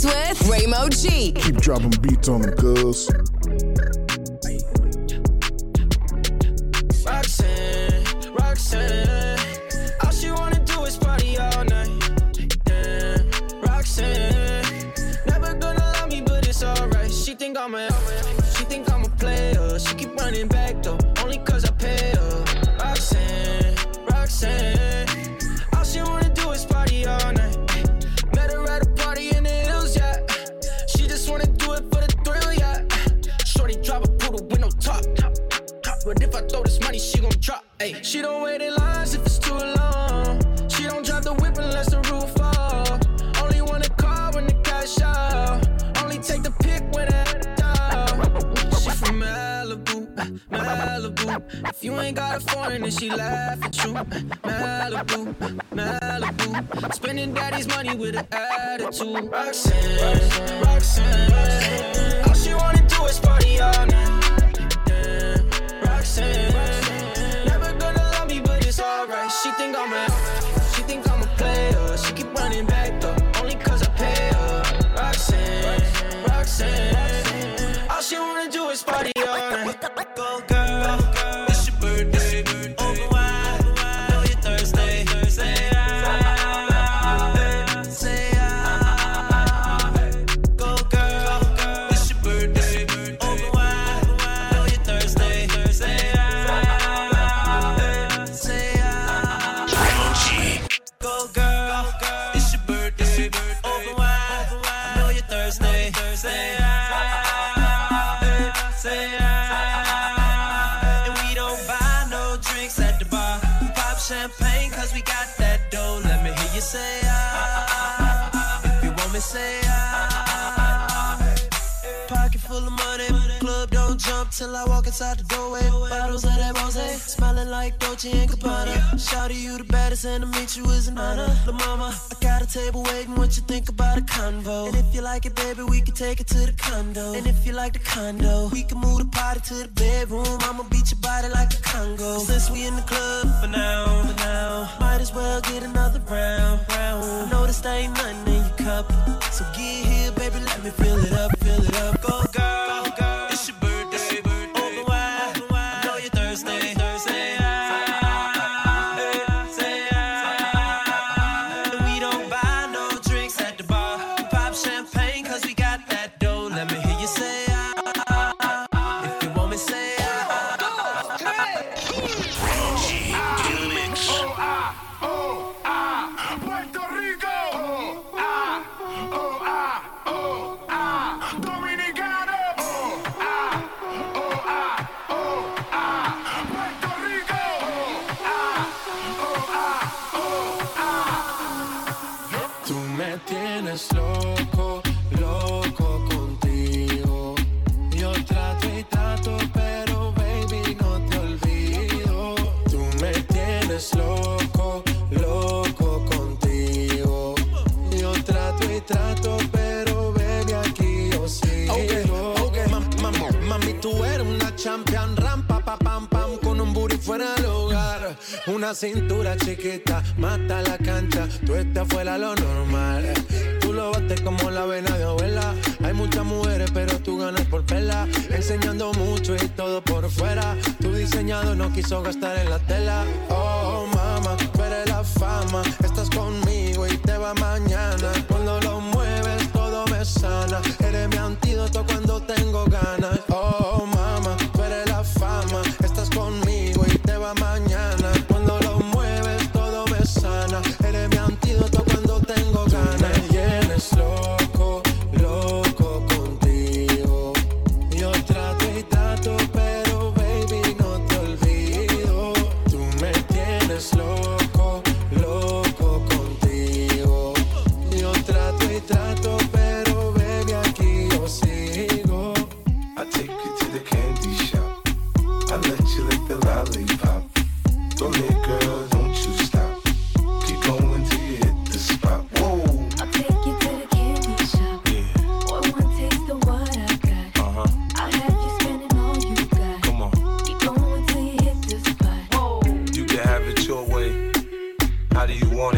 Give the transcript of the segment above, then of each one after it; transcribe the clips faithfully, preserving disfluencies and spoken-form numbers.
Swift, Raymo G. Keep dropping beats on them, cuz. Roxanne, Roxanne, all she wanna do is party all night. Damn, Roxanne, never gonna love me, but it's alright. She think I'm a, she think I'm a player. She keep running back though, only cause I pay her. Roxanne, Roxanne, all she wanna do is party all night. Met her at a party in the hills, yeah. She just wanna do it for the thrill, yeah. Shorty drive a poodle with no top. But if I throw this money, she gon' drop. Ay. She don't wait in lines if it's too long. She don't drive the whip unless the roof fall. Only wanna call when the cash out. Only take the pic when it's out. She from Malibu, Malibu. If you ain't got a foreign, then she laugh at you. Malibu, Malibu. Spending daddy's money with an attitude. Roxanne, Roxanne, all she wanna do is party all night. Roxanne, never gonna love me, but it's alright. She think I'm a, she think I'm a player. She keep running back though, only cause I pay her. Roxanne, Roxanne, all she wanna do is party all night. Go girl, it's your birthday, open wide, know you're thirsty. Say ah, say ah. Go girl, it's your birthday, open wide, know you're thirsty. Say ah, say ah. Go girl, it's your birthday, open wide, know you're thirsty. Say ah, say ah. And we don't buy no drinks at the bar. We pop champagne cause we got that dough. Let me hear you say ah. If you want me, say ah. Pocket full of money, club don't jump till I walk inside the doorway. Bottles of that rosé, smelling like Dolce and Gabbana. Shawty, you the baddest, and to meet you is an honor. La mama, I got a table waiting. What you think about a convo? And if you like it, baby, we can take it to the condo. And if you like the condo, we can move the party to the bedroom. I'ma beat your body like a Congo. Since we in the club for now, for now, might as well get another round, round. I know this ain't nothing in your cup, so get here, baby, let me fill it up, fill it up. Go girl, go girl, it's your birthday, open wide, I know you're thirsty. Say ah, say ah. And we don't buy no drinks at the bar. We pop champagne cause we got that dough. Let me hear you say ah. If you want me, say ah. Oh, ah, oh, ah, Puerto Rico. Oh, ah, oh, ah, oh, ah, Dominicano. Oh, ah, oh, ah, oh, ah, Puerto Rico. Oh, ah, oh, ah, oh, ah. Tú me tienes loco, loco contigo. Yo trato y trato, pero baby no te olvido. Tú me tienes loco, loco contigo. Yo trato y trato, pero baby aquí yo sigo. Okay, okay. Mam, mam, mami, tú eres una champion, rampa, pa, pam, pam, con un booty fuera del hogar. Una cintura chiquita, mata la cancha, tú estás fuera lo normal. Tú lo bates como la vena de abuela. Hay muchas mujeres, pero tú ganas por verla. Enseñando mucho y todo por fuera. Tu diseñado no quiso gastar en la tela. Oh, mama, tú eres la fama. Estás conmigo y te va mañana. Cuando lo mueves, todo me sana. Eres mi antídoto cuando tengo ganas. Oh, mama, tú eres la fama. Estás conmigo y te va mañana. Cuando lo mueves, todo me sana. Eres mi antídoto cuando tengo ganas. Tú me tienes loco, loco contigo. Yo trato y trato, pero baby no te olvido. Tú me tienes loco, loco contigo. Yo trato y trato, pero baby aquí yo sigo. I take you to the candy shop. I let you lick the lollipop. Go ahead, girl, don't you stop. Keep going till you hit the spot. Whoa. I'll take you to the candy shop. Yeah. Boy, one taste of what I got. Uh-huh. I'll have you spending all you got. Come on. Keep going till you hit the spot. Whoa. You can have it your way. How do you want it? You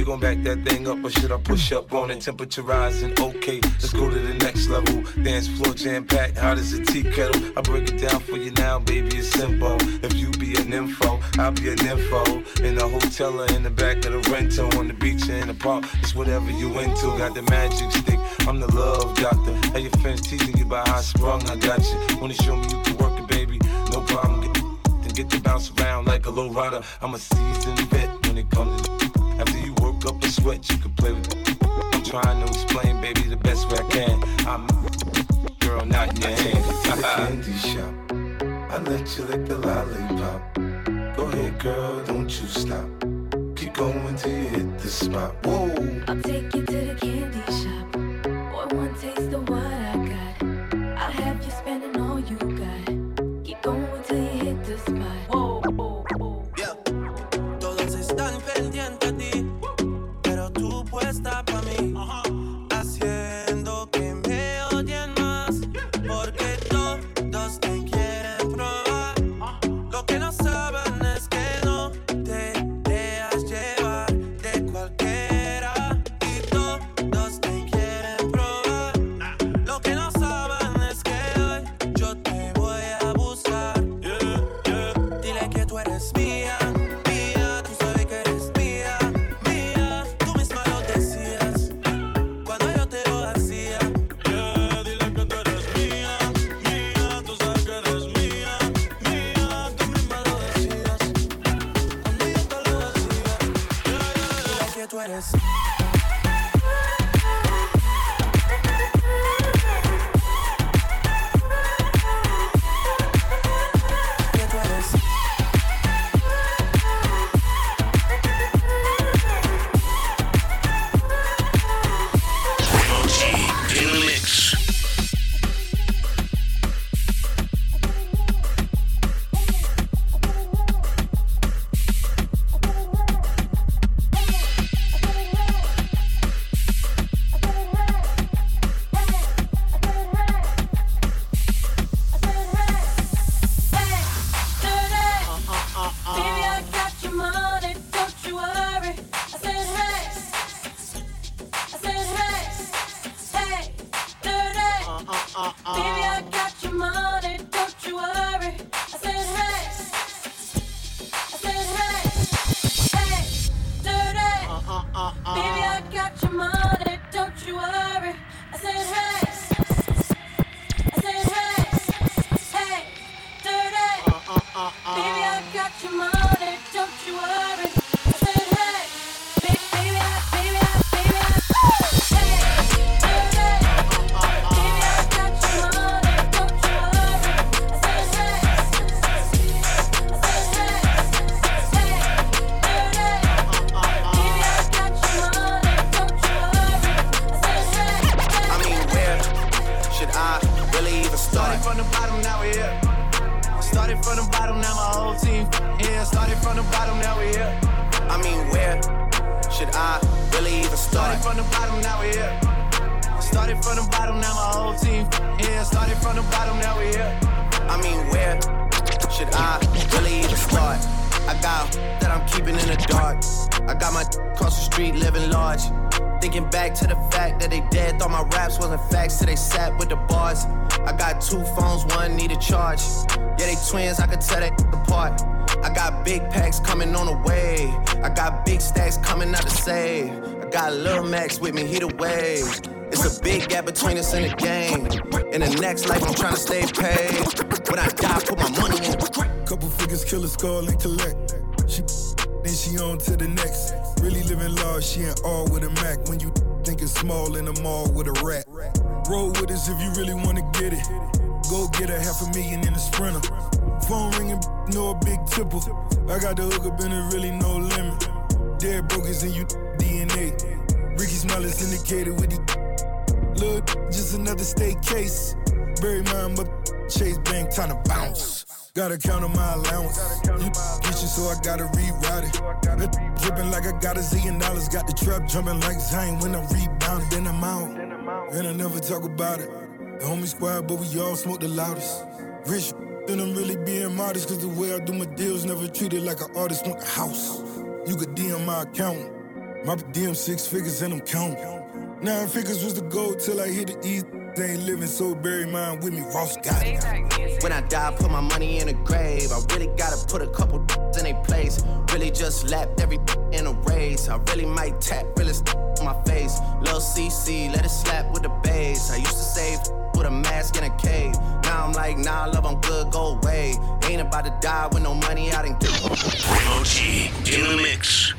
gon' back that thing up or should I push up on it? Temperature rising, okay, let's go to the next level. Dance floor jam packed, hot as a tea kettle. I break it down for you now, baby, it's simple. If you be an info, I'll be an info. In the hotel or in the back of the rental, on the beach or in the park, it's whatever you into. Got the magic stick, I'm the love doctor. Hey, your friends teasing you about how I sprung, I got you. Wanna show me you can work it, baby? No problem, get the, get to bounce around like a low rider. I'm a seasoned vet when it comes to after you work up a sweat, you can play with it. I'm trying to explain, baby, the best way I can. I'm girl, not in your hand. To the candy shop, I let you lick the lollipop. Go ahead, girl, don't you stop. Keep going till you hit the spot. Whoa. I'll take you to the candy shop. Boy, one taste of what I got. I'll have you spending all you got. Keep going till you hit the spot. Whoa, whoa, whoa. Yeah. Todos están pendientes a ti, pero tú puesta pa' mí, haciendo que me odien más, porque todos te quieren probar. Lo que no saben es que no te dejas llevar de cualquiera, y todos te quieren probar. Lo que no saben es que hoy yo te voy a abusar. Yeah, yeah. Dile que tú eres mía, mía, tú sabes que eres mía, mía. Tú misma lo decías cuando yo te lo hacía. Yeah, dile que tú eres mía, mía, tú sabes que eres mía, mía. Tú misma lo decías cuando yo te lo hacía. Yeah, yeah, dile que tú eres. Que tú eres. In the mix. Baby, I got your money, don't you worry. I said, hey. I said, hey. Hey, dirty. Baby, I got your money, don't you worry. I said, hey. I said, hey. Hey, dirty. Baby, I got your money, don't you worry. I said, hey. I said, hey. Hey, dirty. Baby, I got your money, don't you worry. I said, hey, baby, baby, I, baby, I, baby, I, hey, dirty. Baby, I got your money, don't you worry. I said, hey, I said, hey, hey, dirty. Baby, I got your money, don't you worry. I said, hey, I mean, where should I really even start? Started from the bottom, now we're here. Started from the bottom, now my whole team here. Started from the bottom, now we're here. I mean, where should I really even start? Started from the bottom, now we're here. Started from the bottom, now my whole team here. Started from the bottom, now we're here. I mean, where should I really even start? I got that I'm keeping in the dark. I got my across the street living large. Thinking back to the fact that they dead, thought my raps wasn't facts till they sat with the bars. I got two phones, one need a charge. Yeah, they twins, I could tell they apart. I got big packs coming on the way. I got big stacks coming out to save. I got Lil Max with me, he the wave. It's a big gap between us in the game. In the next life, I'm trying to stay paid. When I die, put my money in the Couple figures, kill a skull and collect. She then she on to the next. Really living large, she ain't all with a Mac. When you think it's small in the mall with a rat. Roll with us if you really wanna get it. Go get a half a million in a Sprinter. Phone ringing, no a big tipple. I got the hook up and it really no limit. Dead brokers in you D N A. Ricky Smile is indicated with the look, just another state case. Bury mine, but Chase Bank time to bounce. Gotta count on my allowance. You get you, so I gotta reroute it. That dripping like I got a zillion dollars. Got the trap jumping like Zane when I rebound. Then I'm out, and I never talk about it. The homie squad, but we all smoke the loudest. Rich, then I'm really being modest. Cause the way I do my deals never treated like an artist want the house. You could D M my account. My D M six figures and I'm counting. Nine figures was the goal till I hit the east. They ain't living, so bury mine with me. Ross got it. When I die, I put my money in a grave. I really gotta put a couple in a place. Really just lapped every in a race. I really might tap, really on my face. Lil' C C, let it slap with the bass. I used to save with a mask in a cave. Now I'm like, nah, love, I'm good, go away. Ain't about to die with no money out in Primo G in the mix.